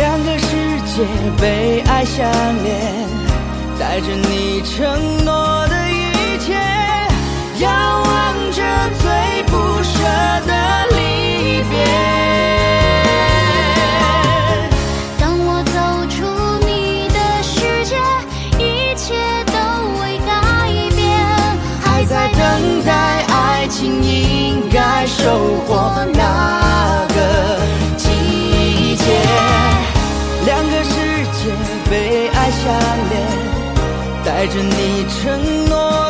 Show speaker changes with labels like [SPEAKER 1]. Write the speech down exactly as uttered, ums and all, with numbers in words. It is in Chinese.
[SPEAKER 1] 两个世界被爱相连，带着你承诺的一切，遥望着最不舍的离别。
[SPEAKER 2] 当我走出你的世界，一切都会改变。
[SPEAKER 1] 还在等待爱情应该收获那个季节，两个世界被爱相连，带着你承诺